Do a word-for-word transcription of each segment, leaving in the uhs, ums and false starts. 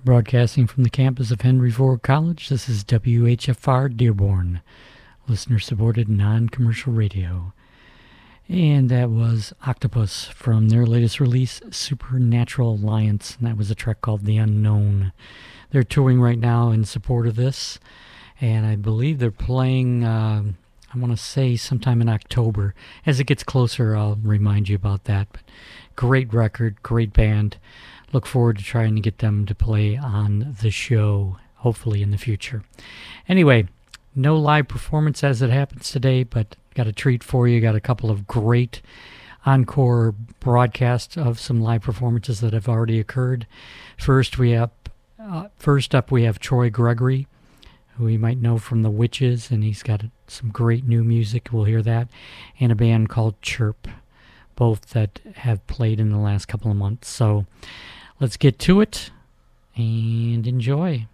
Broadcasting from the campus of Henry Ford College, this is W H F R Dearborn, listener-supported non-commercial radio. And that was Octopus from their latest release, Supernatural Alliance, and that was a track called The Unknown. They're touring right now in support of this, and I believe they're playing, uh, I want to say sometime in October. As it gets closer, I'll remind you about that. But great record, great band. Look forward to trying to get them to play on the show, hopefully in the future. Anyway, no live performance as it happens today, but got a treat for you. Got a couple of great encore broadcasts of some live performances that have already occurred. First, we have uh, first up we have Troy Gregory, who you might know from The Witches, and he's got some great new music. We'll hear that, and a band called Chirp, both that have played in the last couple of months. So let's get to it and enjoy.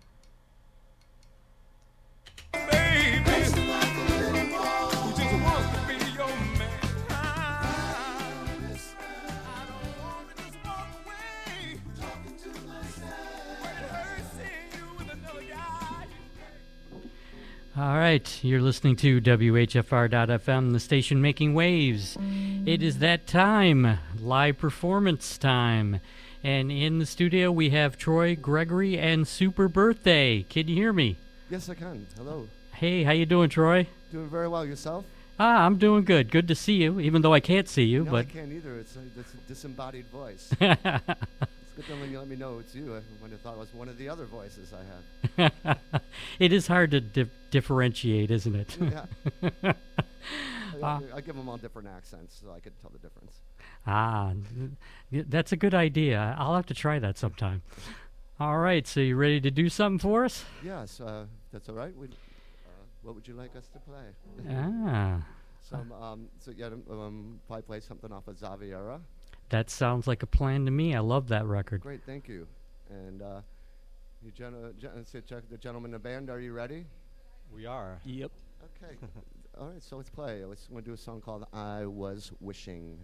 All right, you're listening to W H F R dot F M, the station making waves. It is that time, live performance time. And in the studio, we have Troy Gregory and Super Birthday. Can you hear me? Yes, I can. Hello. Hey, how you doing, Troy? Doing very well. Yourself? Ah, I'm doing good. Good to see you, even though I can't see you. No, but I can't either. It's a, it's a disembodied voice. It's good then when you let me know it's you. I would have thought it was one of the other voices I have. It is hard to di- differentiate, isn't it? Yeah. I, uh, I give them all different accents so I could tell the difference. Ah, that's a good idea. I'll have to try that sometime. All right, so you ready to do something for us? Yes, uh, that's all right. We'd, uh, what would you like us to play? Ah. Some, um, so yeah, um, probably play something off of Xaviera. That sounds like a plan to me. I love that record. Great, thank you. And uh, you gen- gen- so check the gentlemen in the band, are you ready? We are. Yep. Okay. All right, so let's play. Let's we'll do a song called I Was Wishing.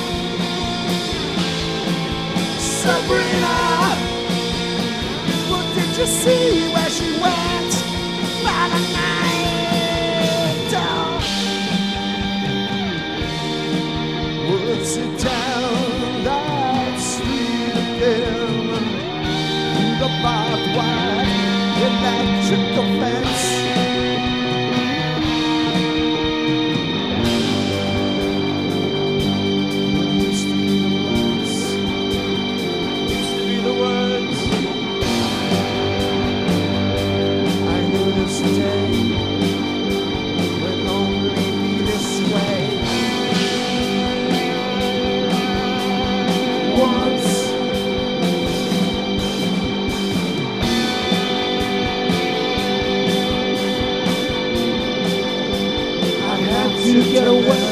Sabrina would to see where she went by the night. Oh. Woods it down that street again, the barbed wire electrical fence. To get away.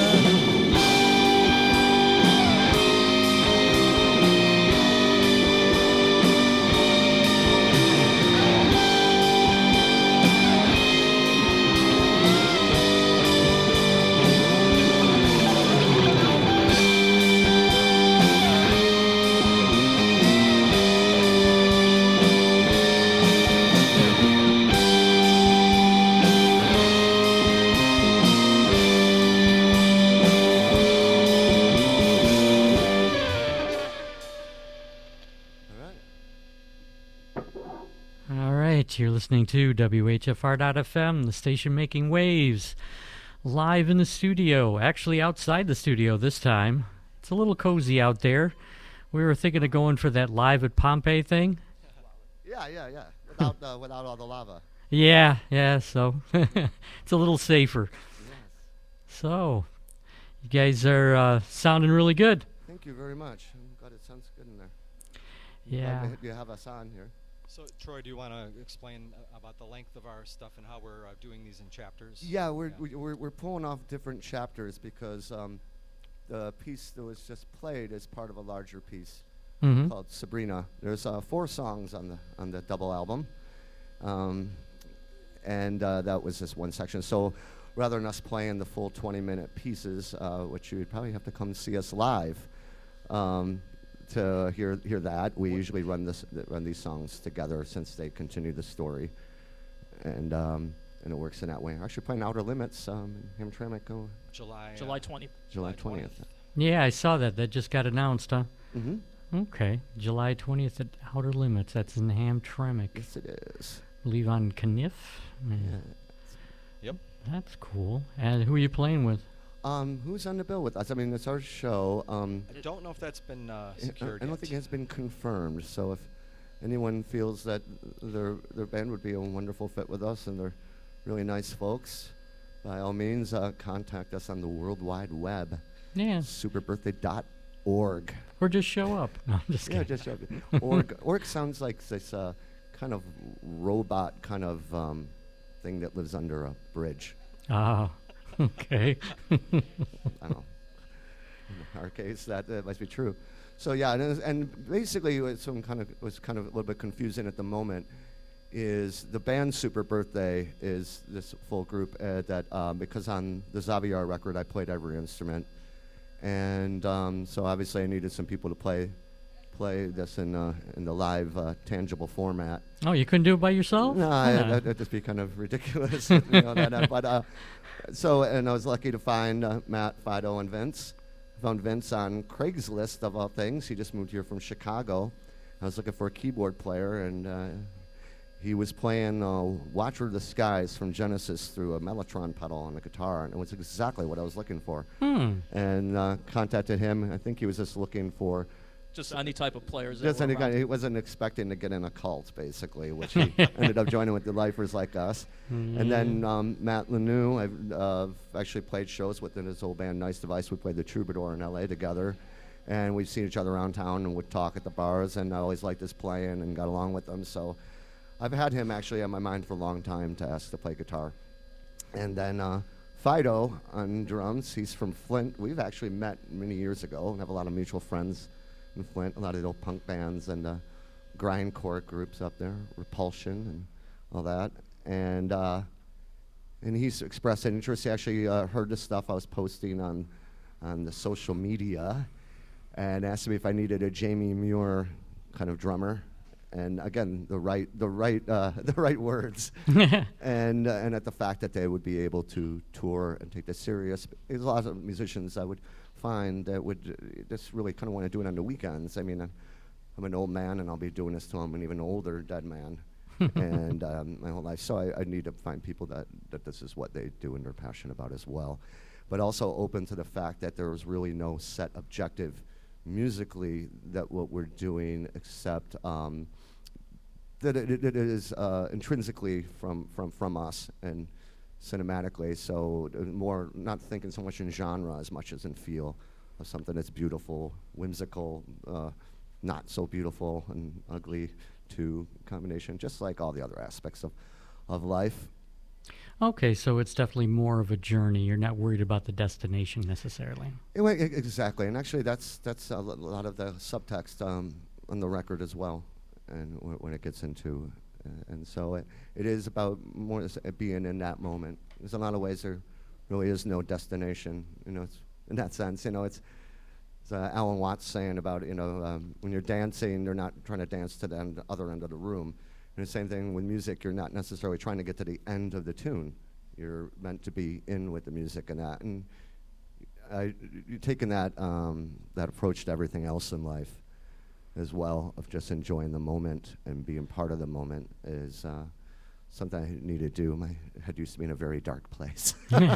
You're listening to W H F R dot F M, the station making waves, live in the studio, actually outside the studio this time. It's a little cozy out there. We were thinking of going for that live at Pompeii thing. Yeah, yeah, yeah, without, uh, without all the lava. Yeah, yeah, so it's a little safer. Yes. So, you guys are uh, sounding really good. Thank you very much. I'm glad it sounds good in there. Yeah. Glad you have us on here. So, Troy, do you want to explain uh, about the length of our stuff and how we're uh, doing these in chapters? Yeah, we're, yeah. We, we're we're pulling off different chapters because um, the piece that was just played is part of a larger piece Mm-hmm. called Sabrina. There's uh, four songs on the on the double album, um, and uh, that was just one section. So, rather than us playing the full twenty-minute pieces, uh, which you would probably have to come see us live. Um, To hear hear that, we usually run this th- run these songs together since they continue the story, and um, and it works in that way. We're actually playing Outer Limits um, in Hamtramck, uh, July July uh, twentieth. July twentieth. Yeah, I saw that. That just got announced, huh? Mm-hmm. Okay, July twentieth at Outer Limits. That's in Hamtramck. Yes, it is. I believe on Kniff. Yeah. Yep. That's cool. And who are you playing with? Um, who's on the bill with us? I mean, it's our show. Um, I don't know if that's been uh, I- secured I don't yet. think it has been confirmed. So if anyone feels that their their band would be a wonderful fit with us and they're really nice folks, by all means, uh, contact us on the World Wide Web, Yeah, superbirthday dot org. or just show up. No, I'm just Yeah, kidding. just shove it. Org. Org sounds like this uh, kind of robot kind of um, thing that lives under a bridge. Oh, okay. I don't know. In our case, that uh, must be true. So yeah, and, it was- and basically, it was some kind of was kind of a little bit confusing at the moment. Is the band Super Birthday is this full group uh, that um, because on the Xavier record I played every instrument, and um, so obviously I needed some people to play play this in uh, in the live uh, tangible format. Oh, you couldn't do it by yourself? No, I, Huh. that, that'd just be kind of ridiculous. you know, that, uh, but uh, so, and I was lucky to find uh, Matt, Fido, and Vince. I found Vince on Craigslist of all things. He just moved here from Chicago. I was looking for a keyboard player, and uh, he was playing uh, "Watcher of the Skies" from Genesis through a Mellotron pedal on the guitar, and it was exactly what I was looking for. Hmm. And uh, contacted him. I think he was just looking for. Just any type of players. that Just were any around. kind. He wasn't expecting to get in a cult, basically, which he ended up joining with the Lifers Like Us. And then um, Matt Lanou, I've uh, actually played shows with his old band Nice Device. We played the Troubadour in L A together, and we've seen each other around town and would talk at the bars. And I always liked his playing and got along with him. So I've had him actually on my mind for a long time to ask to play guitar. And then uh, Fido on drums. He's from Flint. We've actually met many years ago and have a lot of mutual friends in Flint, a lot of the old punk bands and uh, grindcore groups up there, Repulsion and all that. And uh, and he's expressed an interest. He actually uh, heard the stuff I was posting on on the social media and asked me if I needed a Jamie Muir kind of drummer. and again, the right, the right, uh, the right words, and uh, and at the fact that they would be able to tour and take this serious. There's a lot of musicians I would find that would uh, just really kind of want to do it on the weekends. I mean, uh, I'm an old man, and I'll be doing this till I'm an even older dead man, and um, my whole life. So I, I need to find people that that this is what they do and they're passionate about as well, but also open to the fact that there was really no set objective musically that what we're doing, except um, that it, it, it is uh, intrinsically from, from, from us and cinematically. So uh, more not thinking so much in genre as much as in feel of something that's beautiful, whimsical, uh, not so beautiful and ugly to combination, just like all the other aspects of, of life. Okay, so it's definitely more of a journey. You're not worried about the destination necessarily. It, wa- e- exactly, and actually that's that's a lo- lot of the subtext um, on the record as well, and w- when it gets into, uh, and so it, it is about more s- uh, being in that moment. There's a lot of ways there really is no destination, you know, it's, in that sense, you know, it's, it's uh, Alan Watts saying about, you know, um, when you're dancing, you're not trying to dance to the end, other end of the room. And the same thing with music, you're not necessarily trying to get to the end of the tune. You're meant to be in with the music and that. And I, you're taking that, um, that approach to everything else in life as well, of just enjoying the moment and being part of the moment is uh, something I need to do. My head used to be in a very dark place.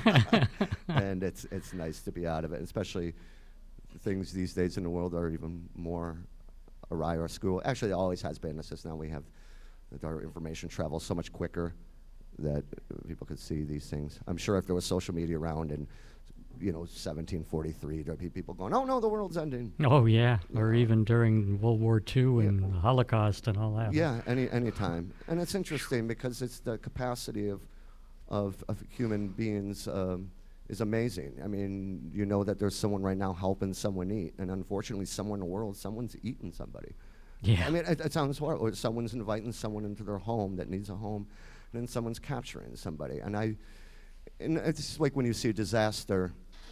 And it's, it's nice to be out of it, especially things these days in the world are even more awry or school. Actually, it always has been. It's just now we have that our information travels so much quicker that uh, people could see these things. I'm sure if there was social media around in, you know, seventeen forty-three, there'd be people going, "Oh no, the world's ending." Oh yeah, You or know. even during World War Two Yeah. and the Holocaust and all that. Yeah, any any time. And it's interesting because it's the capacity of of, of human beings um, is amazing. I mean, you know that there's someone right now helping someone eat, and unfortunately, somewhere in the world, someone's eating somebody. Yeah. I mean, it, it sounds horrible. Or someone's inviting someone into their home that needs a home, and then someone's capturing somebody. And I, and it's like when you see a disaster,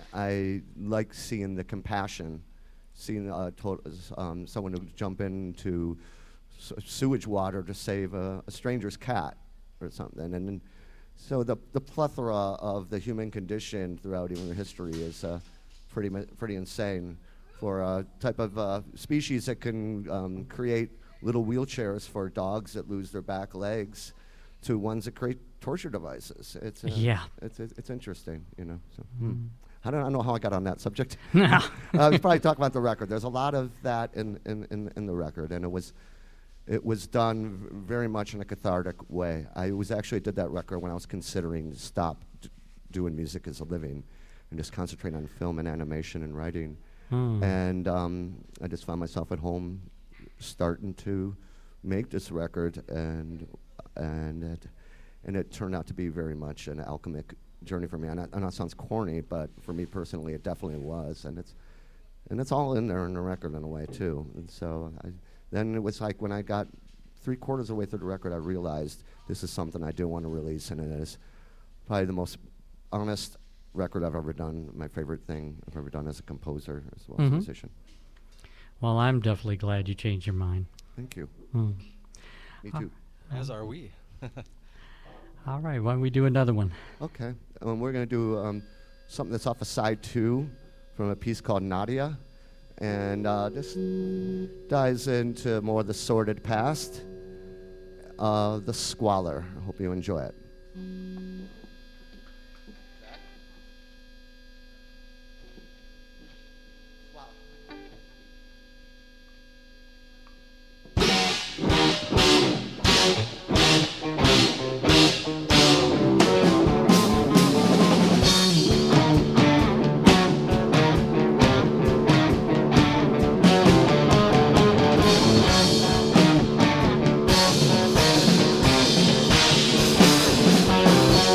I like seeing the compassion, seeing uh, to- um, someone who jump into s- sewage water to save a, a stranger's cat or something. And then, so the the plethora of the human condition throughout even history is uh, pretty mu- pretty insane. For a type of uh, species that can um, create little wheelchairs for dogs that lose their back legs, to ones that create torture devices. It's uh, Yeah. It's it's it's interesting, you know. So hmm. I don't I don't know how I got on that subject. No. uh, we probably talk about the record. There's a lot of that in, in, in, in the record, and it was it was done v- very much in a cathartic way. I was actually did that record when I was considering to stop d- doing music as a living, and just concentrate on film and animation and writing. Hmm. And um, I just found myself at home starting to make this record, and and it, and it turned out to be very much an alchemic journey for me. I know, I know it sounds corny, but for me personally, it definitely was. And it's and it's all in there in the record in a way too. And so I, then it was like when I got three quarters of the way through the record, I realized this is something I do want to release, and it is probably the most honest record I've ever done, my favorite thing I've ever done as a composer as well as Mhm. a musician. Well, I'm definitely glad you changed your mind. Thank you. Hmm. Me Uh, too. As are we. All right, why don't we do another one? Okay. Um, we're going to do um, something that's off of side two from a piece called Nadia. And uh, this dives into more of the sordid past, uh, the squalor. I hope you enjoy it. Thank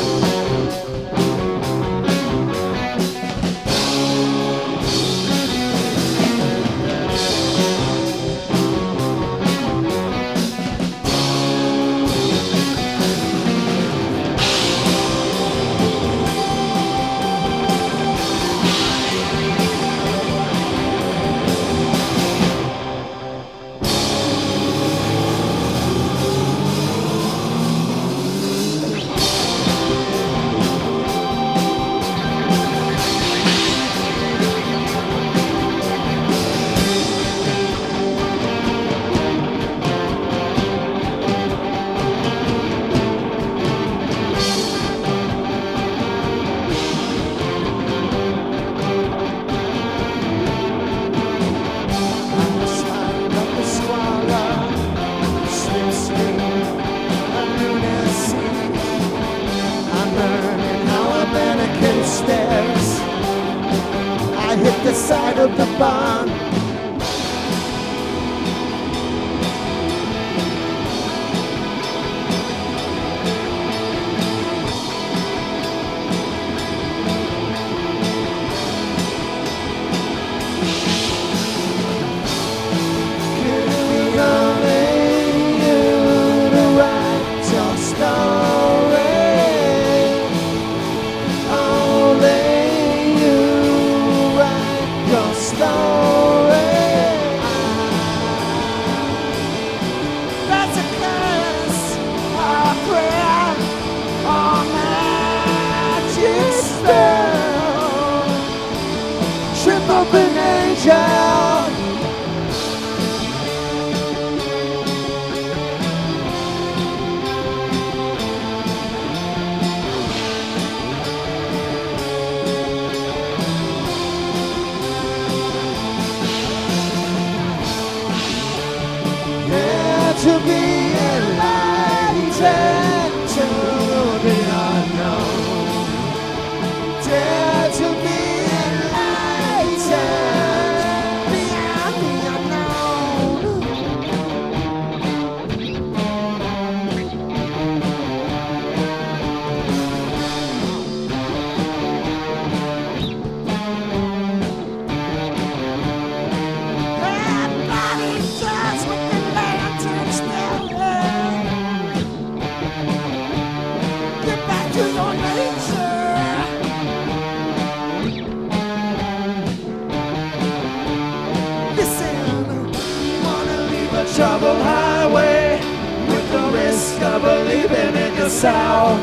Troubled highway with the risk of believing in yourself.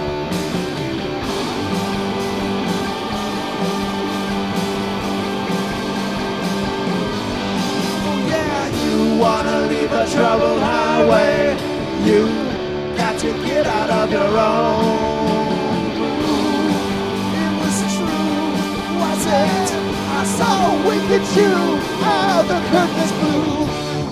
Oh yeah, you wanna leave a troubled highway. You got to get out of your own. It was true, was it? I saw a wicked you, how the curtains blew.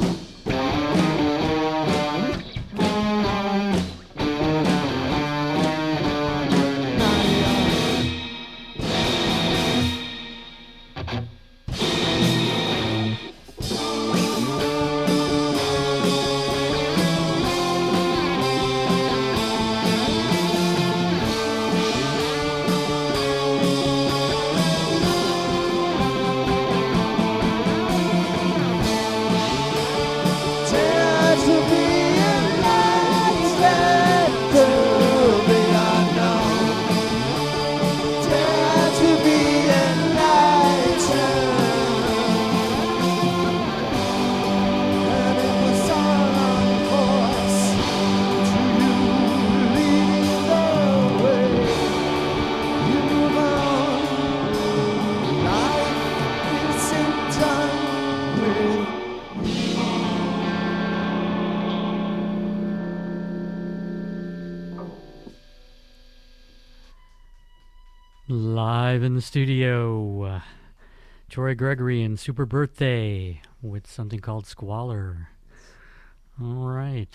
Live in the studio, uh, Troy Gregory and Super Birthday with something called Squalor. All right.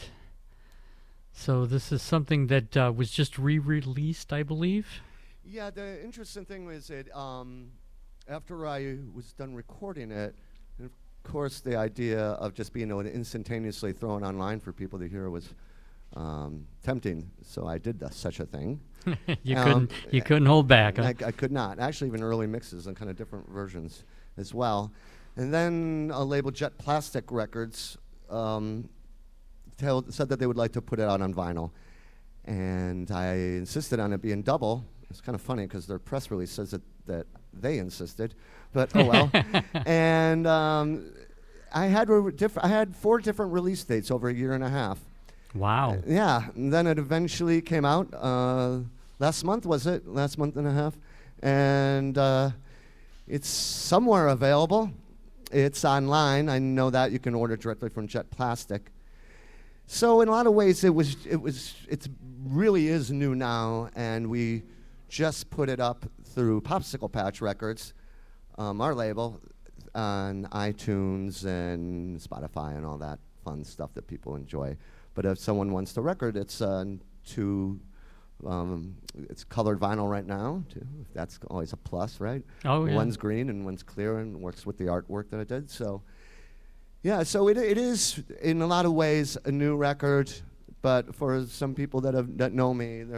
So this is something that uh, was just re-released, I believe? Yeah, the interesting thing was that um, after I was done recording it, and of course the idea of just being able to instantaneously throw it online for people to hear was um, tempting, so I did th- such a thing. you um, couldn't you couldn't hold back, huh? I, I could not. Actually, even early mixes and kind of different versions as well. And then a label, Jet Plastic Records, um, tell, said that they would like to put it out on vinyl. And I insisted on it being double. It's kind of funny because their press release says that, that they insisted, but oh well. And um, I had re- diff- I had four different release dates over a year and a half. Wow. Uh, yeah, and then it eventually came out uh, last month, was it? Last month and a half. And uh, it's somewhere available. It's online. I know that. You can order directly from Jet Plastic. So in a lot of ways, it was, it was, it really is new now, and we just put it up through Popsicle Patch Records, um, our label, on iTunes and Spotify and all that fun stuff that people enjoy. But if someone wants the record, it's uh, to, um, it's colored vinyl right now, too. That's always a plus, right? Oh, yeah. One's green and one's clear and works with the artwork that I did. So, yeah, so it it is in a lot of ways a new record. But for some people that have that know me, they're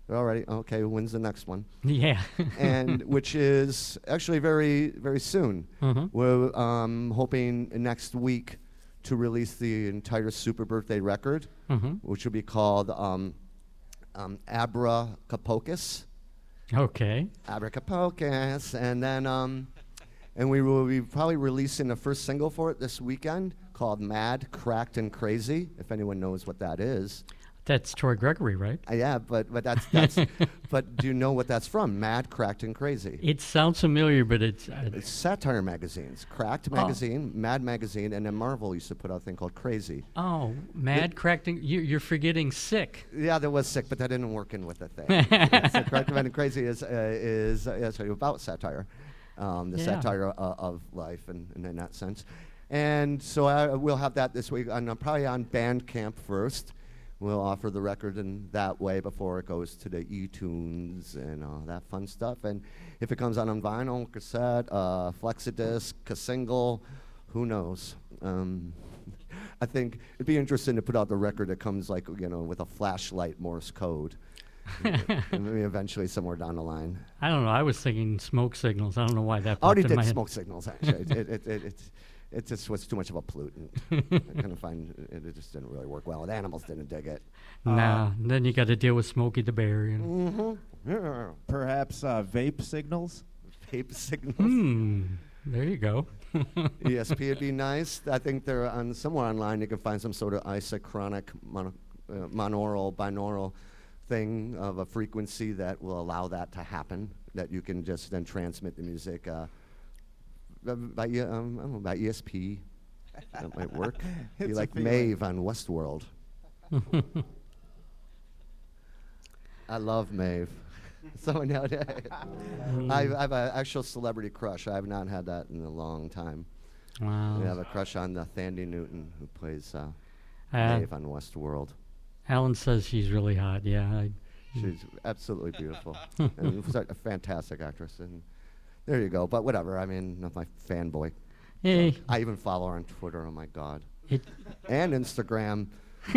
They're already okay. When's the next one? Yeah. And which is actually very, very soon. Mhm. We're um, hoping next week to release the entire Super Birthday record, Mhm. which will be called um, um, Abra Capocus. Okay. Abra Capocus, and then um, and we will be probably releasing the first single for it this weekend called Mad, Cracked, and Crazy. If anyone knows what that is. That's Troy Gregory, right? Uh, yeah, but but that's that's. But do you know what that's from? Mad, Cracked, and Crazy. It sounds familiar, but it's. Uh, It's satire magazines. Cracked magazine, Mad magazine, and then Marvel used to put out a thing called Crazy. oh, Mad Cracked. You, you're forgetting Sick. Yeah, there was Sick, but that didn't work in with the thing. Yeah, so Cracked, Mad, and Crazy is uh, is uh, yeah, sorry, about satire, um, the Yeah. satire uh, of life, and, and in that sense. And so I we'll have that this week, and I'm probably on Bandcamp first. We'll offer the record in that way before it goes to the eTunes and all that fun stuff. And if it comes out on vinyl, cassette, uh, flexidisc, a single, who knows? Um, I think it'd be interesting to put out the record that comes like, you know, with a flashlight Morse code. Maybe eventually somewhere down the line. I don't know. I was thinking Smoke Signals. I don't know why that I popped already in did my head. Smoke Signals, actually. it, it, it, it, it just was too much of a pollutant. I couldn't find it, it just didn't really work well. The animals didn't dig it. Nah, then you got to deal with Smokey the Bear. You know? Mm-hmm. Yeah. Perhaps uh, vape signals? Vape signals. Hmm. There you go. E S P would be nice. I think they're on somewhere online. You can find some sort of isochronic mono, uh, monaural, binaural thing of a frequency that will allow that to happen. That you can just then transmit the music uh, by E- um, I don't know, by E S P. That might work. Be It's a like feeling. Maeve on Westworld. I love Maeve. So nowadays, I I have an actual celebrity crush. I have not had that in a long time. Wow. I have a crush on uh, Thandie Newton, who plays uh, Uh, Maeve on Westworld. Alan says she's really hot. Yeah. I, She's absolutely beautiful and she's a fantastic actress. And there you go. But whatever. I mean, I'm my fanboy. hey. I even follow her on Twitter. Oh my God. It, And Instagram.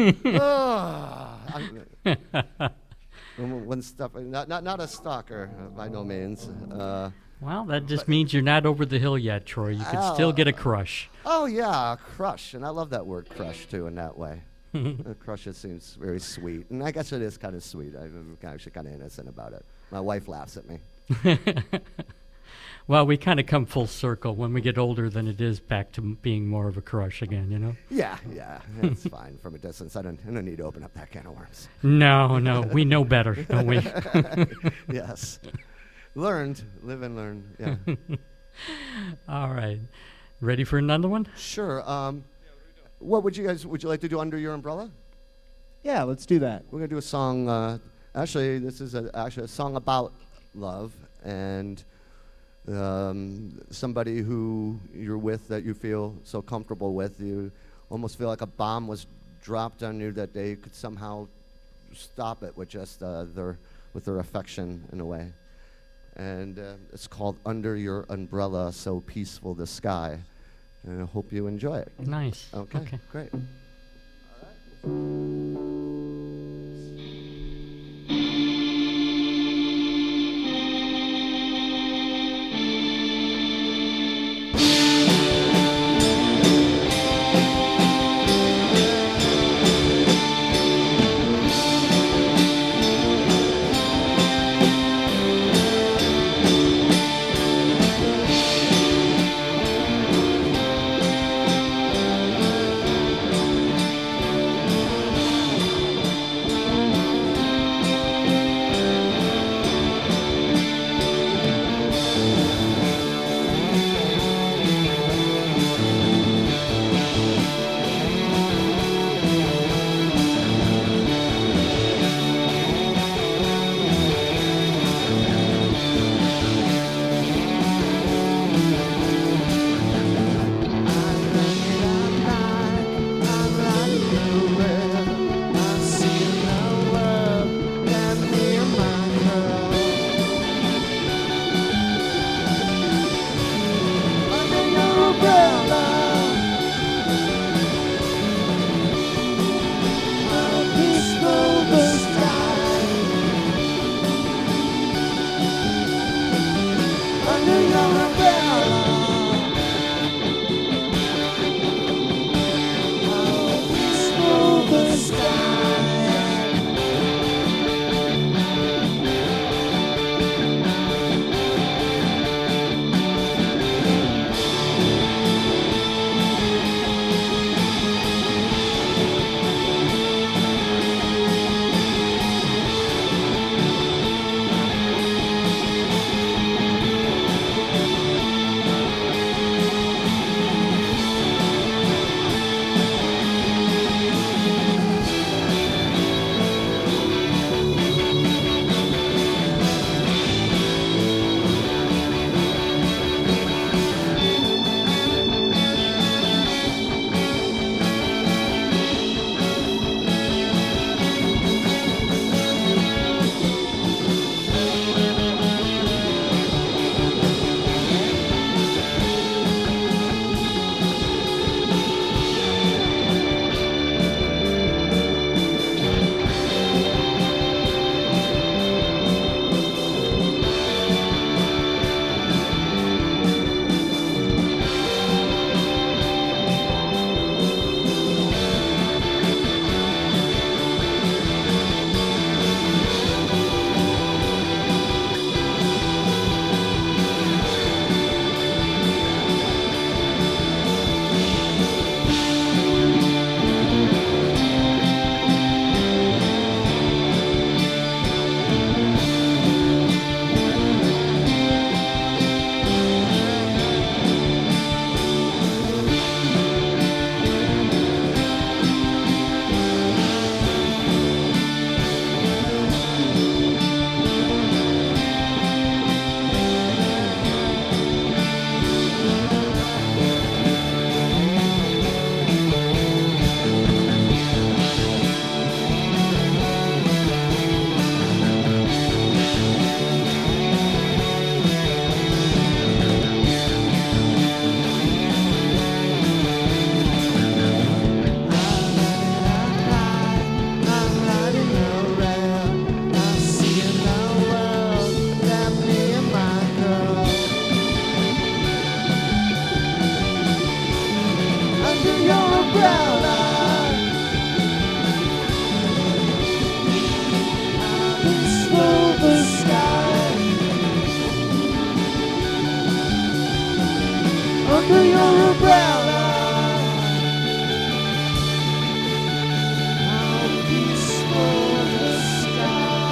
Ah, I'm- when when stuff, not, not not a stalker uh, by no means. Uh, well, that just means you're not over the hill yet, Troy. You can still get a crush. oh yeah, crush, and I love that word crush too in that way. uh, crush it seems very sweet, and I guess it is kind of sweet. I'm actually kind of innocent about it. My wife laughs at me. Well, we kind of come full circle. When we get older, then it is back to m- being more of a crush again, you know? Yeah, yeah, it's fine from a distance. I don't, I don't need to open up that can of worms. No, no, we know better, don't we? Yes, learned, live and learn. Yeah, All right. Ready for another one? sure. Um, what would you guys would you like to do under your umbrella? Yeah, let's do that. We're gonna do a song. Uh, actually, this is a, actually a song about love and um, somebody who you're with that you feel so comfortable with. You almost feel like a bomb was dropped on you that they could somehow stop it with just uh, their with their affection in a way. And uh, it's called "Under Your Umbrella, So Peaceful the Sky," and I hope you enjoy it. Nice. Okay, Okay. great. Under umbrella. Through the sky, under your umbrella. How peaceful the sky.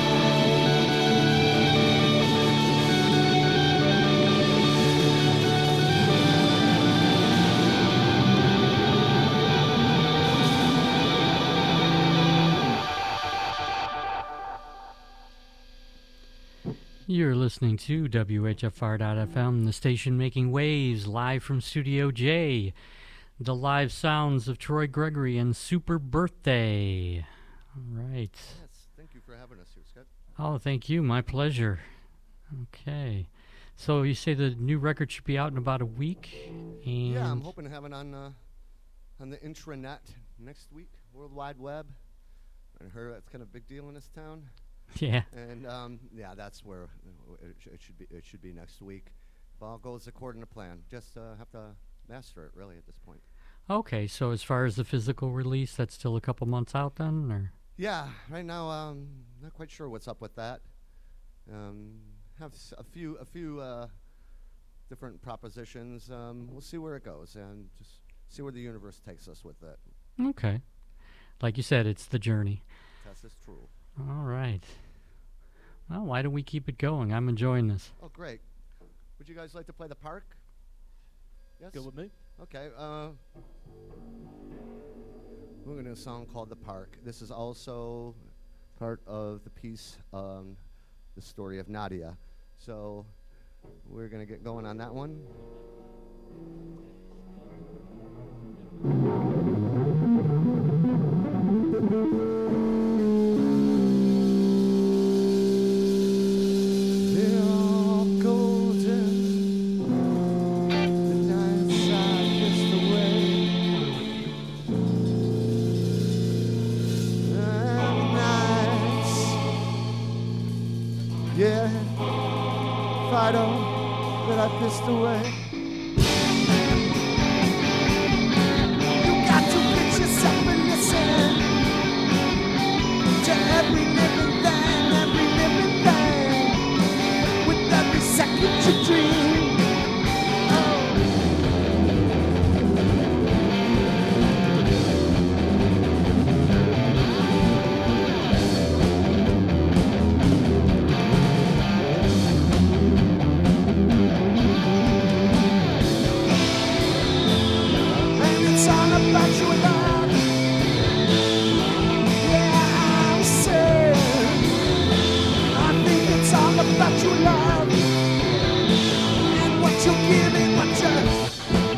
You're listening to W H F R dot F M, the station making waves, live from Studio J. The live sounds of Troy Gregory and Super Birthday. All right. Yes, thank you for having us here, Scott. Oh, thank you. My pleasure. Okay. So you say the new record should be out in about a week? And Yeah, I'm hoping to have it on uh, on the intranet next week, World Wide Web. I heard that's kind of a big deal in this town. Yeah. And um, yeah, that's where it, sh- it should be. It should be next week. If all goes according to plan. Just uh, have to master it really at this point. Okay, so as far as the physical release, that's still a couple months out then, or? Yeah, right now um, not quite sure what's up with that. Um, have s- a few a few uh, different propositions. Um, we'll see where it goes and just see where the universe takes us with it. Okay. Like you said, it's the journey. That's just true. All right. Well, why don't we keep it going? I'm enjoying this. Oh, great. Would you guys like to play the park? Yes. Good with me. Okay. Uh, we're going to do a song called "The Park." This is also part of the piece, um, the story of Nadia. So we're going to get going on that one. They're all golden, the nights I kissed away, and nights, yeah, Fido, that I pissed away. You got to fix yourself and listen to every living thing, every living thing, with every second you dream. And it's all about your love. Yeah, I say, I think it's all about your love and what you're giving, what you're.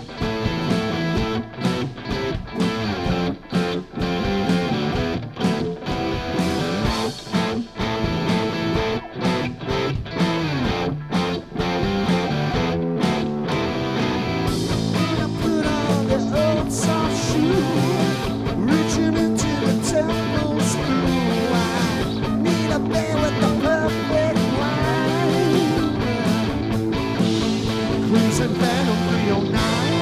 Put on the old soft shoe, reaching into the temple's blue. I need a man with the perfect wine, cruising Phantom three oh nine.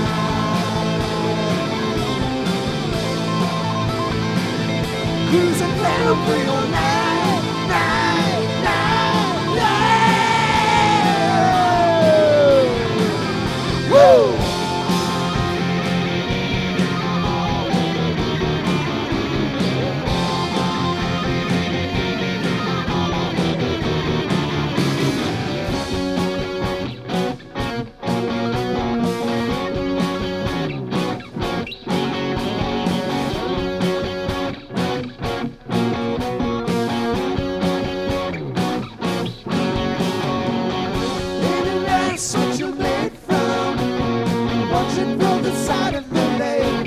Cruising Phantom three oh nine, nine, nine, nine. Woo! And that's what you're made from, watching from the side of the lake,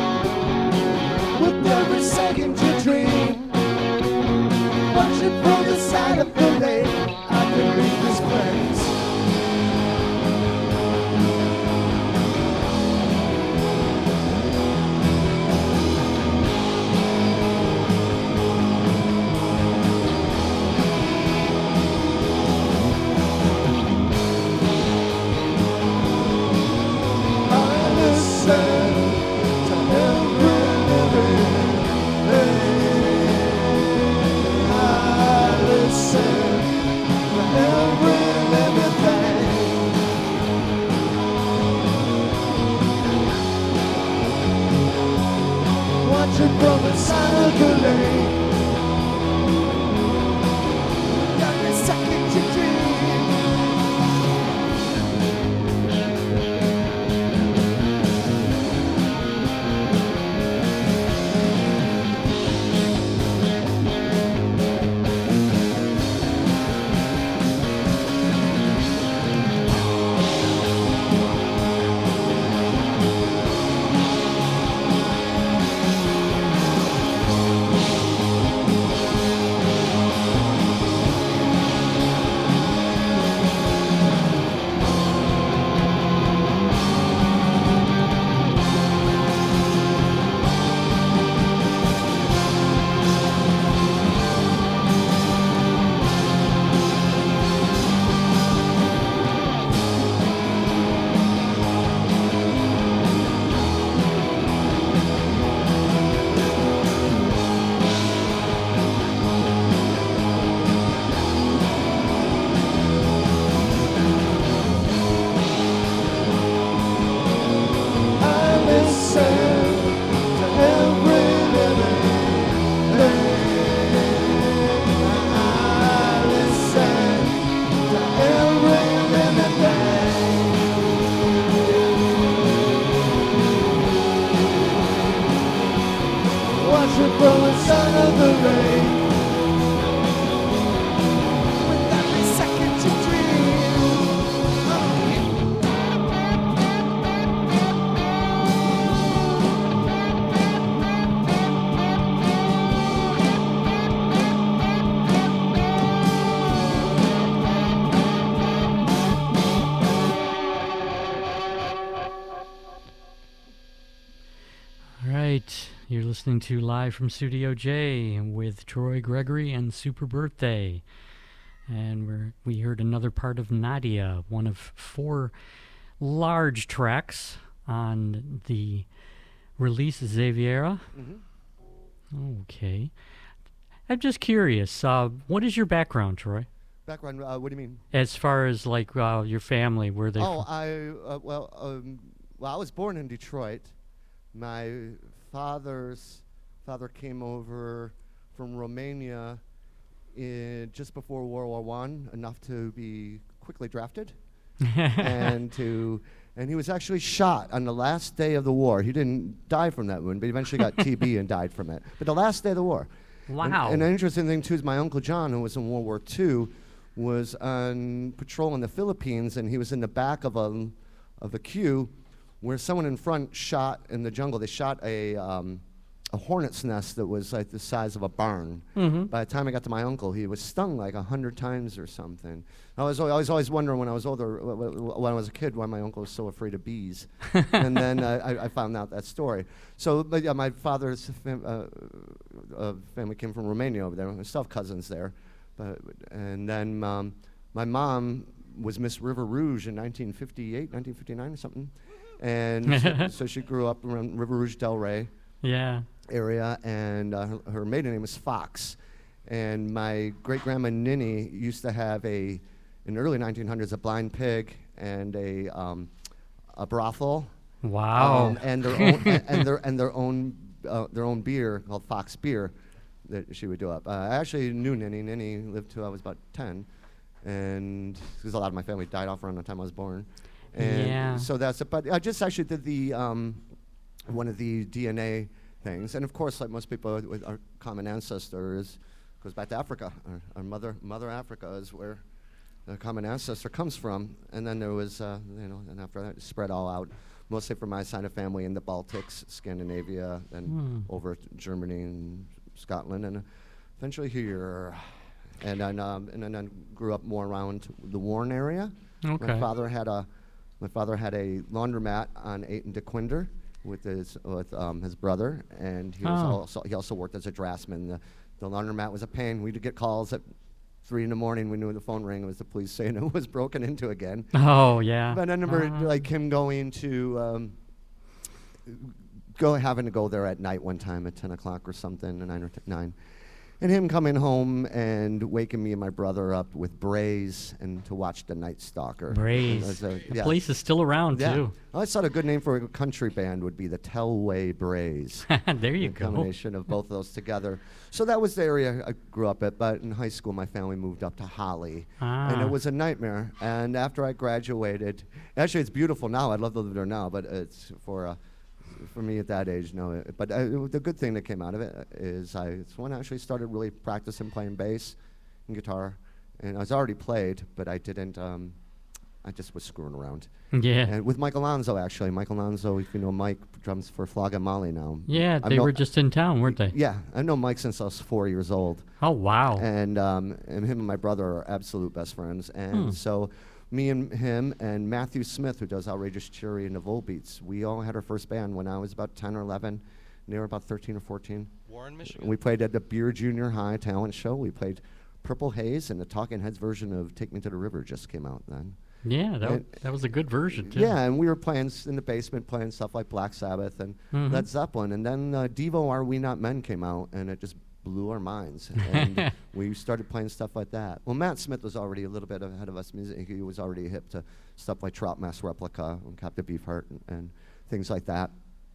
with every second you dream, watching from the side of the lake. I can leave this place. I listen. watching from the side of the lake. Got me second to dream. Watching from the side of the lake. Without me second to dream. All right, you're listening to Live from Studio J with Troy Gregory and Super Birthday. And we're, we heard another part of Nadia, one of four large tracks on the release Xaviera. Mm-hmm. Okay. I'm just curious, uh, what is your background, Troy? Background, uh, what do you mean? As far as like uh, your family, where they Oh, from? I, uh, well, um, well, I was born in Detroit. My father's father came over from Romania in just before World War One, enough to be quickly drafted, and to and he was actually shot on the last day of the war. He didn't die from that wound, but he eventually got T B and died from it. But the last day of the war. Wow. And, and an interesting thing too is my Uncle John, who was in World War Two, was on patrol in the Philippines, and he was in the back of a of a queue where someone in front shot in the jungle. They shot a um, a hornet's nest that was like the size of a barn. Mm-hmm. By the time I got to my uncle, he was stung like a hundred times or something. I was, I was always wondering when I was older, w- w- when I was a kid, why my uncle was so afraid of bees. And then uh, I, I found out that story. So, but yeah, my father's fam- uh, uh, family came from Romania over there. I still have cousins there. But, and then um, my mom was Miss River Rouge in nineteen fifty-eight, nineteen fifty-nine or something. And so, so she grew up around River Rouge, Delray Yeah. area, and uh, her, her maiden name was Fox. And my great-grandma Ninny used to have a, in the early nineteen hundreds, a blind pig and a um, a brothel. Wow. Um, and their own and, and their and their own uh, their own beer called Fox Beer that she would do up. Uh, I actually knew Ninny. Ninny lived till I was about ten, and because a lot of my family died off around the time I was born. And Yeah. so that's it. But I just actually did the um, one of the D N A things, and of course, like most people, with our common ancestors goes back to Africa. Our, our mother, Mother Africa, is where the common ancestor comes from. And then there was, uh, you know, and after that, it spread all out, mostly from my side of family in the Baltics, Scandinavia, then Hmm. over to Germany and Scotland, and eventually here. And then, um, and then I grew up more around the Warren area. Okay. My father had a, my father had a laundromat on eighth and DeQuinder with his with um, his brother, and he was Oh. also he also worked as a draftsman. The, the laundromat was a pain. We'd get calls at three in the morning. We knew the phone rang. It was the police saying it was broken into again. Oh, yeah. But I remember Uh, like him going to um, go having to go there at night one time at ten o'clock or something, nine or t- nine, and him coming home and waking me and my brother up with Braze and to watch The Night Stalker. Braze. A, The yeah. place is still around, yeah. too. I always thought a good name for a country band would be the Telway Braze. There you a go. combination of both of those together. So that was the area I grew up at, but in high school my family moved up to Holly. And Ah. it was a nightmare. And after I graduated, actually it's beautiful now, I'd love to live there now, but it's for uh, for me at that age, no. It, but uh, the good thing that came out of it is I, it's when I actually started really practicing playing bass and guitar. And I was already played, but I didn't, um, I just was screwing around. Yeah. And with Mike Alonso, actually. Mike Alonso, if you know Mike, drums for Flogging Molly now. Yeah, I've they know- were just in town, weren't they? Yeah, I've known Mike since I was four years old. Oh, wow. And, um, and him and my brother are absolute best friends. And Hmm. so me and him and Matthew Smith, who does Outrageous Cheery and the Volbeats, we all had our first band when I was about ten or eleven. And they were about thirteen or fourteen. Warren, Michigan. And we played at the Beer Junior High talent show. We played Purple Haze, and the Talking Heads version of Take Me to the River just came out then. Yeah, that, w- and- that was a good version, too. Yeah, and we were playing s- in the basement, playing stuff like Black Sabbath and Mhm. Led Zeppelin. And then uh, Devo, Are We Not Men came out, and it just blew our minds. And we started playing stuff like that. Well, Matt Smith was already a little bit ahead of us music. He was already hip to stuff like Trout Mass Replica and Captain Beefheart and, and things like that.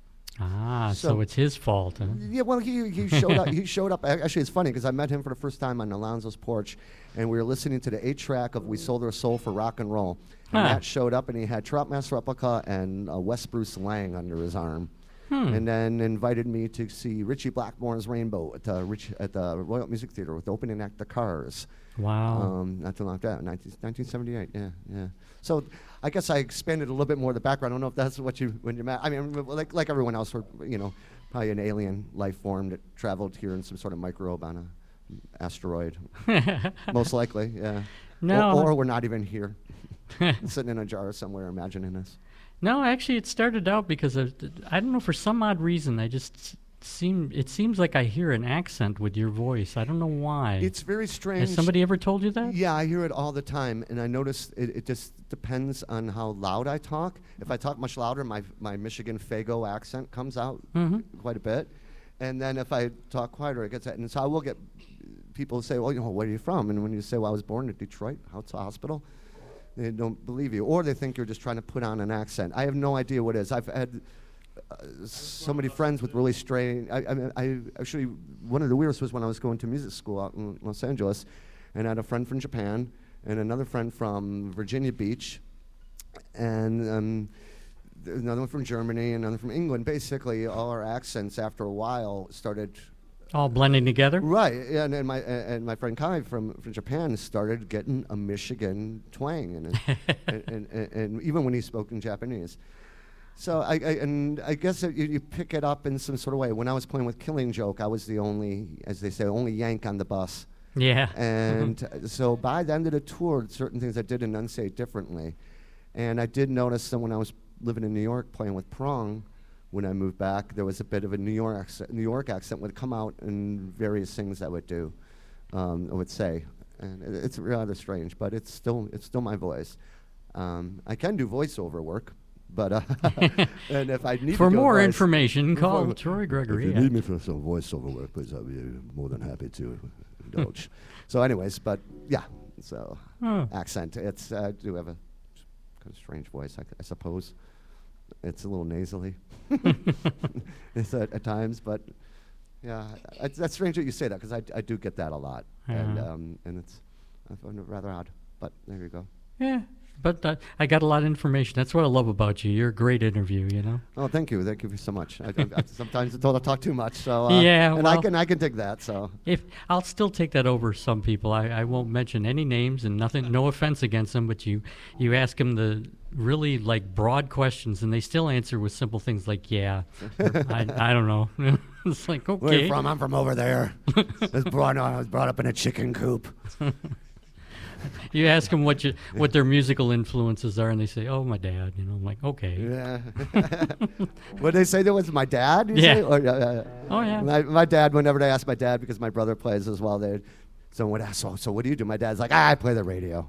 Ah, so, So- it's his fault, huh? Yeah, well, he, he showed up. He showed up. ac- Actually, it's funny because I met him for the first time on Alonzo's porch, and we were listening to the eight track of "We Sold Our Soul for Rock and Roll." And Huh. Matt showed up, and he had Trout Mass Replica and uh, West Bruce Lang under his arm, Hmm. and then invited me to see Richie Blackmore's Rainbow at the Rich, at the Royal Music Theater with the opening act, The Cars. Wow. Um, not too long after that, nineteen, nineteen seventy-eight. Yeah, yeah. So I guess I expanded a little bit more of the background. I don't know if that's what you when you met. I mean, like like everyone else, we're you know probably an alien life form that traveled here in some sort of microbe on a asteroid, most likely. Yeah. No. Or, or we're not even here, sitting in a jar somewhere, imagining us. No, actually, it started out because of, th- I don't know, for some odd reason, I just s- seem, it seems like I hear an accent with your voice. I don't know why. It's very strange. Has somebody ever told you that? Yeah, I hear it all the time, and I notice it, it just depends on how loud I talk. If I talk much louder, my my Michigan Fago accent comes out Mhm. quite a bit, and then if I talk quieter, it gets that. And so I will get people say, "Well, you know, where are you from?" And when you say, "Well, I was born in Detroit, House Hospital," they don't believe you, or they think you're just trying to put on an accent. I have no idea what it is. I've had uh, so many friends with really strange. I, I, mean, I actually one of the weirdest was when I was going to music school out in Los Angeles, and I had a friend from Japan and another friend from Virginia Beach, and um, th- another one from Germany, another from England. Basically, all our accents after a while started. All blending together? Right, yeah, and, and my a- and my friend Kai from, from Japan started getting a Michigan twang, and and, and, and and even when he spoke in Japanese. So I, I and I guess that you, you pick it up in some sort of way. When I was playing with Killing Joke, I was the only, as they say, only Yank on the bus. Yeah. And uh, so by the end of the tour, certain things I did enunciate differently. And I did notice that when I was living in New York playing with Prong, when I moved back, there was a bit of a New York accent, New York accent would come out in various things I would do, um, I would say. And it, it's rather strange, but it's still it's still my voice. Um, I can do voiceover work, but uh, and if I need For to go more voice- information, call for- Troy Gregory. If you at- need me for some voiceover work, please, I'll be more than happy to indulge. So, anyways, but yeah, so Oh. accent. It's uh, I do have a kind of strange voice, I, I suppose. It's a little nasally, it's at, at times, but yeah, I, that's strange that you say that because I, I do get that a lot, and Yeah. um, and it's I find it rather odd. But there you go. Yeah, but uh, I got a lot of information. That's what I love about you. You're a great interview, you know? Oh, thank you, thank you so much. I, I, I sometimes I'm told I talk too much, so uh, Yeah, and I well- can I can dig that. So If I'll still take that over some people. I, I won't mention any names and nothing, no offense against them, but you, you ask them the really like broad questions and they still answer with simple things like, yeah, or, I, I don't know. It's like, okay. where you from? I'm from over there. I was brought I was brought up in a chicken coop. You ask them what you, what their musical influences are and they say, oh, my dad. You know, I'm like, okay. Yeah. What they say that was my dad? You Yeah. say? Or, uh, uh, Oh, yeah. My, my dad, whenever they ask my dad, because my brother plays as well, they someone would ask, so, so what do you do? My dad's like, ah, I play the radio.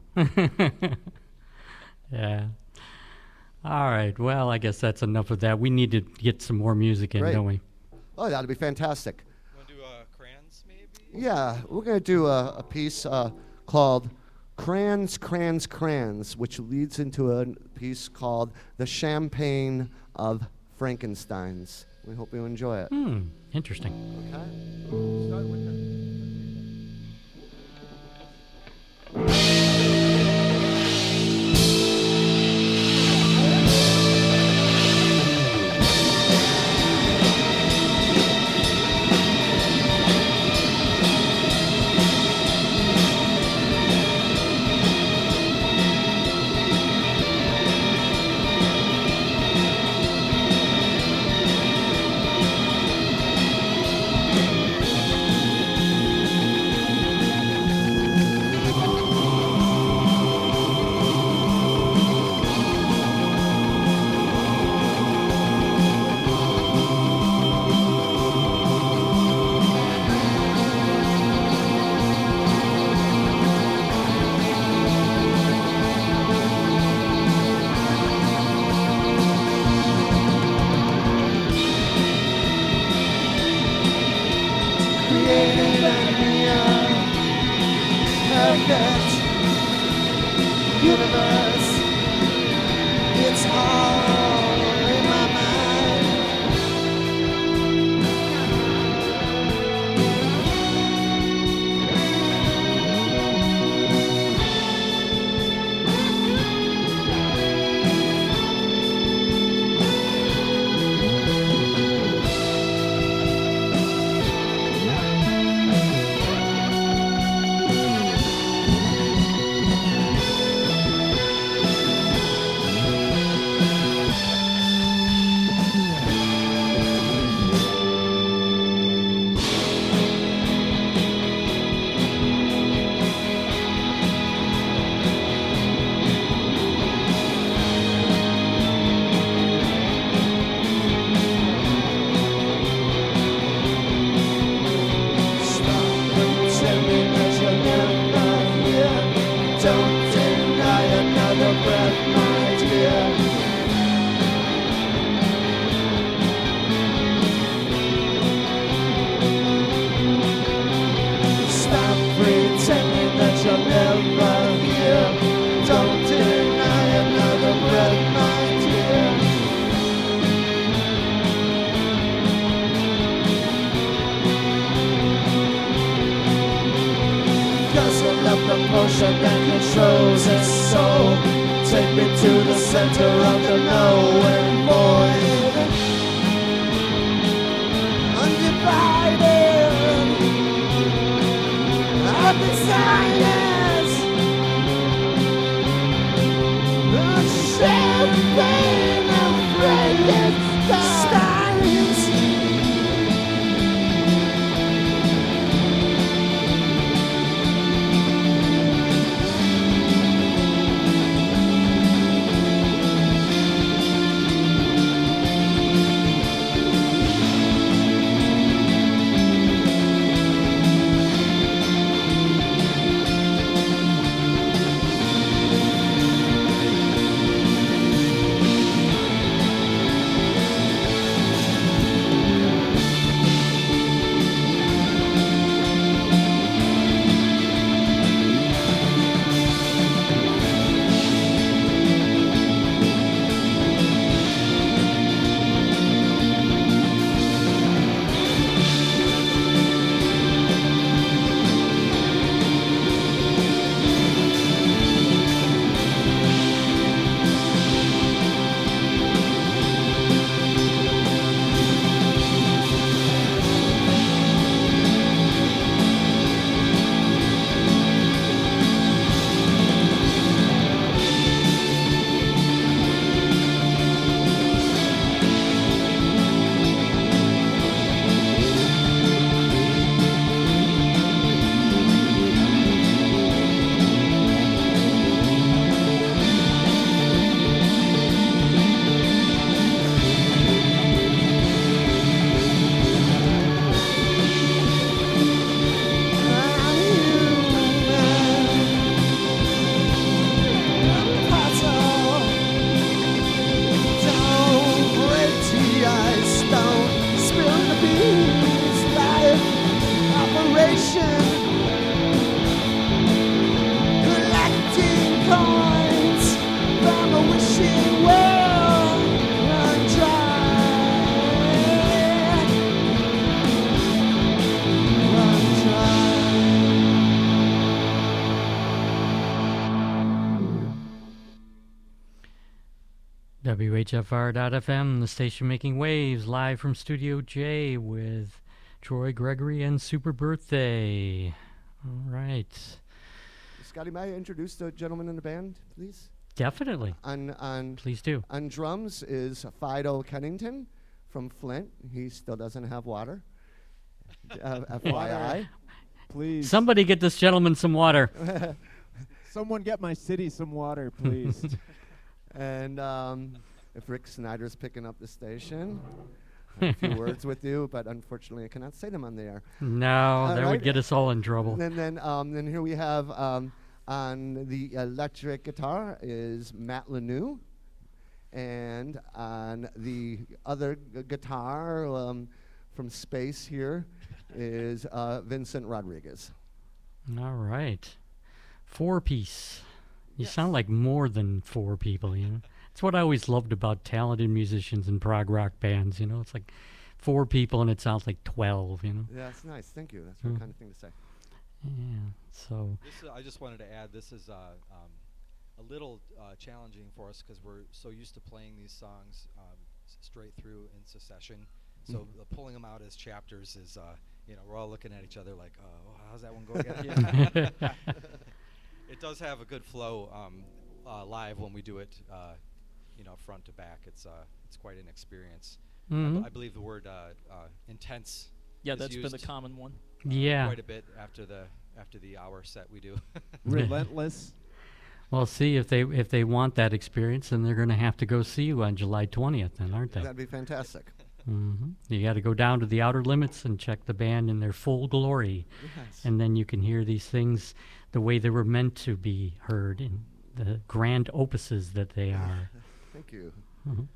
Yeah. All right. Well, I guess that's enough of that. We need to get some more music in, Great. don't we? Oh, that'd be fantastic. Want to do uh, crayons, maybe? Yeah, we're going to do a, a piece uh, called Crayons, Crayons, Crayons, which leads into a piece called The Champagne of Frankensteins. We hope you enjoy it. Hmm, interesting. Okay. Start with the universe, it's all in my mind. Motion that controls its soul. Take me to the center of the knowing void. Undivided of desires. The champagne of Frankenstein. W H F R dot F M, the station making waves, live from Studio J with Troy Gregory and Super Birthday. All right. Scotty, may I introduce the gentleman in the band, please? Definitely. On on Please do. on drums is Fido Kennington from Flint. He still doesn't have water. uh, F Y I. Please. Somebody get this gentleman some water. Someone get my city some water, please. And um, if Rick Snyder's picking up the station, I have a few words with you, but unfortunately I cannot say them on the air. No, All that right. would get us all in trouble. And then, um, then here we have um, on the electric guitar is Matt Lanou, and on the other g- guitar um, from space here is uh, Vincent Rodriguez. All right. Four piece. You Yes. sound like more than four people, you know. That's what I always loved about talented musicians and prog rock bands, you know. It's like four people and it sounds like twelve, you know. Yeah, that's nice. Thank you. That's the Mm. kind of thing to say. Yeah. So, This, uh, I just wanted to add, this is uh, um, a little uh, challenging for us because we're so used to playing these songs um, s- straight through in succession. So Mhm. uh, pulling them out as chapters is, uh, you know, we're all looking at each other like, oh, how's that one go again? It does have a good flow um, uh, live when we do it, uh, you know, front to back. It's uh, it's quite an experience. I b- mhm. I believe the word uh, uh, intense. Yeah, is that's been the used, common one. uh, Yeah. quite a bit after the after the hour set we do. Relentless. Well, see, if they if they want that experience, then they're going to have to go see you on July twentieth, then, aren't they? That'd be fantastic. hmm You got to go down to the outer limits and check the band in their full glory, Yes. and then you can hear these things the way they were meant to be heard in the grand opuses that they are. Thank you. Mhm.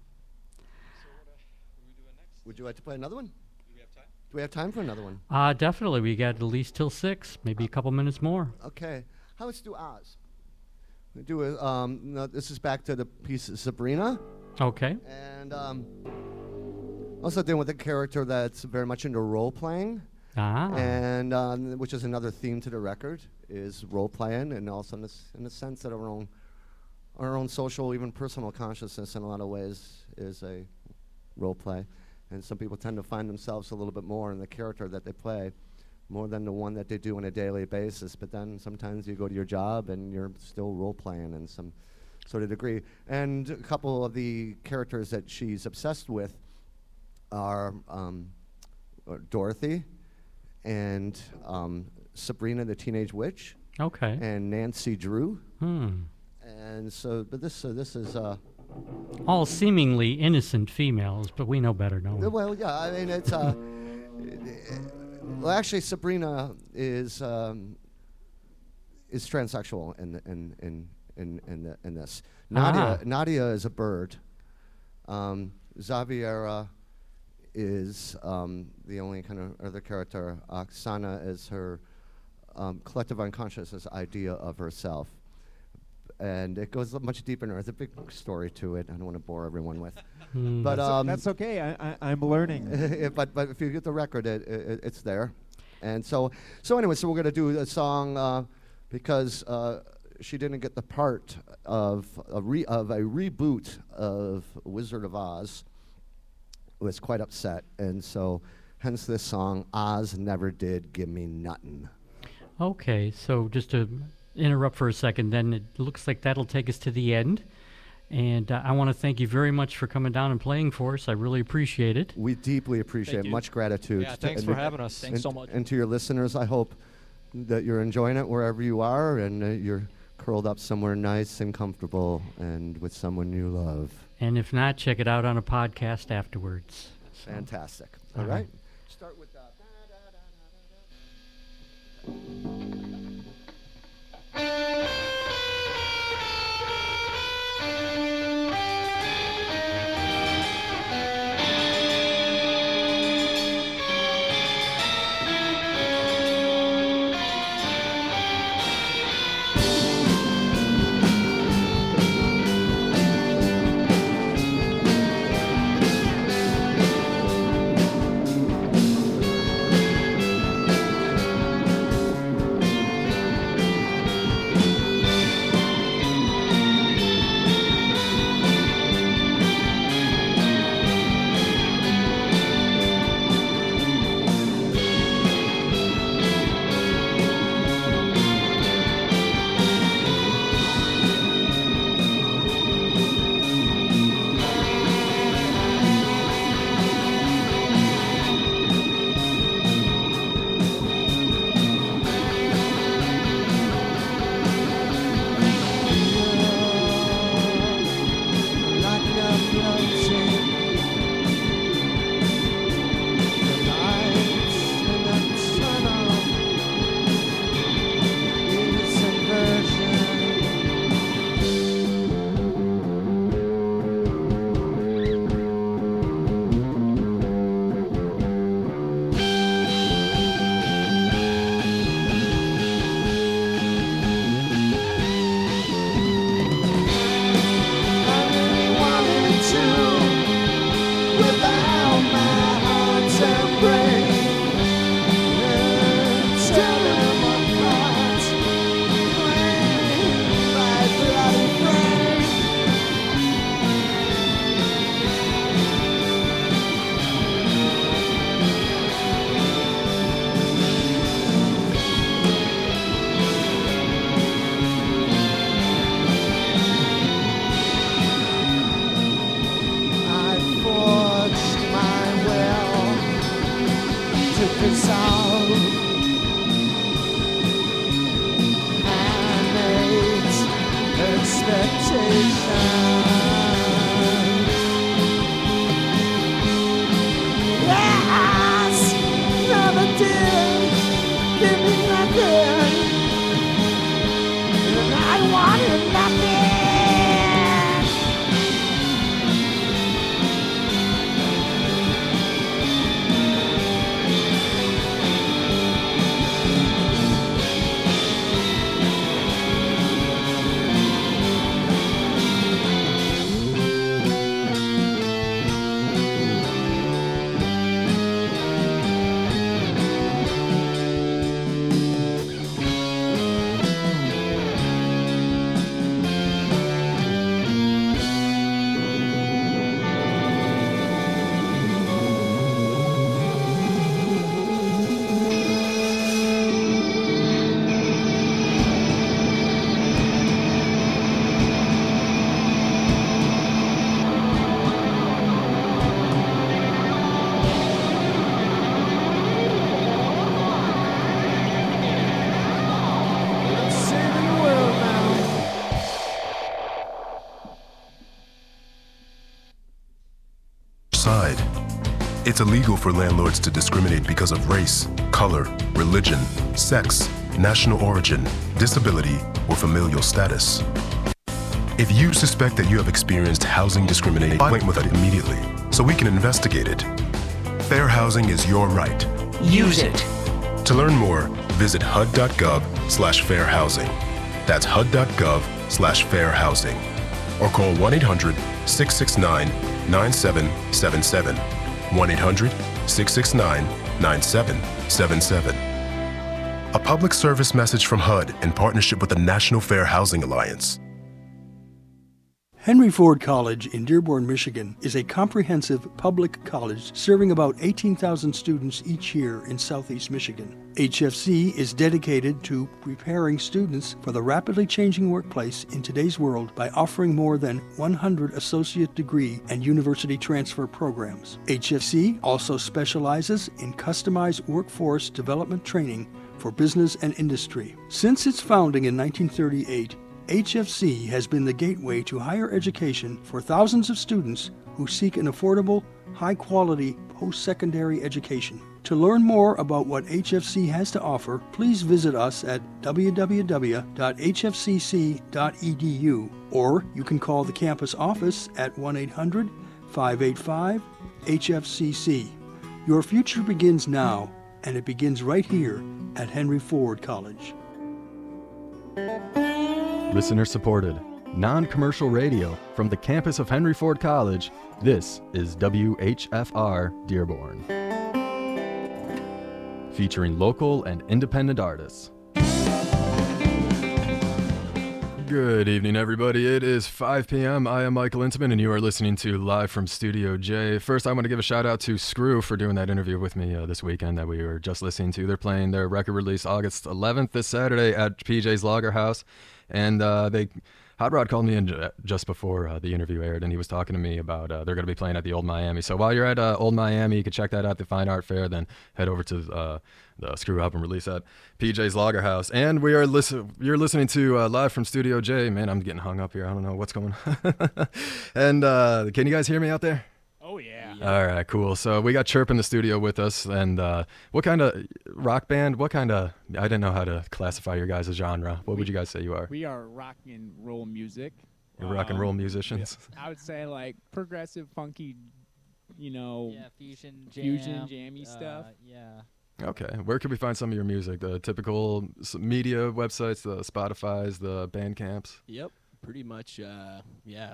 Would you like to play another one? Do we have time? Do we have time for another one? Uh, definitely. We got at least till six, maybe a couple minutes more. Okay. How let's do Oz. We do a, um, no, this is back to the piece of Sabrina, Okay. and um, also dealing with a character that's very much into role playing, Ah. and um, which is another theme to the record is role playing, and also in, this, in the sense that our own our own social, even personal consciousness, in a lot of ways, is a role play, and some people tend to find themselves a little bit more in the character that they play, more than the one that they do on a daily basis. But then sometimes you go to your job and you're still role playing in some sort of degree. And a couple of the characters that she's obsessed with are um, uh, Dorothy and um, Sabrina the Teenage Witch Okay. and Nancy Drew. Hmm. And so, but this uh, this is uh, All seemingly innocent females, but we know better, don't we? uh, well, yeah. I mean, it's uh, well, actually, Sabrina is um, is transsexual in the, in in in in, the, in this. Nadia Ah. Nadia is a bird. Um, Xaviera is um, the only kind of other character. Oksana is her um, collective unconsciousness idea of herself. And it goes much deeper. There's a big story to it. I don't want to bore everyone with. Hmm. But That's, o- um, that's okay. I, I, I'm learning. but but if you get the record, it, it it's there. And so so anyway, so we're gonna do a song uh, because uh, she didn't get the part of a re- of a reboot of Wizard of Oz. Was quite upset, and so hence this song, Oz Never Did Give Me Nuttin'. Okay, so just to interrupt for a second, then it looks like that'll take us to the end. And uh, I want to thank you very much for coming down and playing for us. I really appreciate it. We deeply appreciate Thank it. you. Much gratitude. Yeah, to- thanks and for to- having us. Thanks and, so much. And to your listeners, I hope that you're enjoying it wherever you are, and uh, you're curled up somewhere nice and comfortable and with someone you love. And if not, check it out on a podcast afterwards. So, Fantastic. All All right. right. Start with uh, dissolve. Handmaid's expectation. Yes, never did give me nothing, and I wanted nothing. It's illegal for landlords to discriminate because of race, color, religion, sex, national origin, disability, or familial status. If you suspect that you have experienced housing discrimination, file with us immediately so we can investigate it. Fair housing is your right. Use it. To learn more, visit H U D dot gov slash fair housing. That's H U D dot gov slash fair housing. Or call one eight hundred, six six nine, nine seven seven seven. one eight hundred, six six nine, nine seven seven seven. A public service message from H U D in partnership with the National Fair Housing Alliance. Henry Ford College in Dearborn, Michigan is a comprehensive public college serving about eighteen thousand students each year in southeast Michigan. H F C is dedicated to preparing students for the rapidly changing workplace in today's world by offering more than one hundred associate degree and university transfer programs. H F C also specializes in customized workforce development training for business and industry. Since its founding in nineteen thirty-eight, H F C has been the gateway to higher education for thousands of students who seek an affordable, high-quality post-secondary education. To learn more about what H F C has to offer, please visit us at w w w dot h f c c dot e d u, or you can call the campus office at one eight hundred, five eight five, H F C C. Your future begins now, and it begins right here at Henry Ford College. Listener supported, non-commercial radio from the campus of Henry Ford College. This is W H F R Dearborn, featuring local and independent artists. Good evening, everybody. It is five p.m. I am Michael Intiman, and you are listening to Live from Studio J. First, I want to give a shout out to Screw for doing that interview with me uh, this weekend that we were just listening to. They're playing their record release August eleventh this Saturday at P J's Lager House, and uh, they Hot Rod called me in j- just before uh, the interview aired, and he was talking to me about uh, they're going to be playing at the Old Miami. So while you're at uh, Old Miami, you can check that out, the Fine Art Fair, then head over to uh, the Screw album release at P J's Lager House. And we are listen- you're listening to uh, Live from Studio J. Man, I'm getting hung up here. I don't know what's going on. And uh, can you guys hear me out there? Oh, yeah. All right, cool. So we got Chirp in the studio with us. And uh, what kind of rock band, what kind of, I didn't know how to classify your guys' genre. What we, would you guys say you are? We are rock and roll music. You're um, rock and roll musicians? I would say like progressive, funky, you know. Yeah, fusion, jam, fusion, jammy uh, stuff. Yeah. Okay. Where can we find some of your music? The typical media websites, the Spotify's, the Bandcamps? Yep. Pretty much, uh, yeah.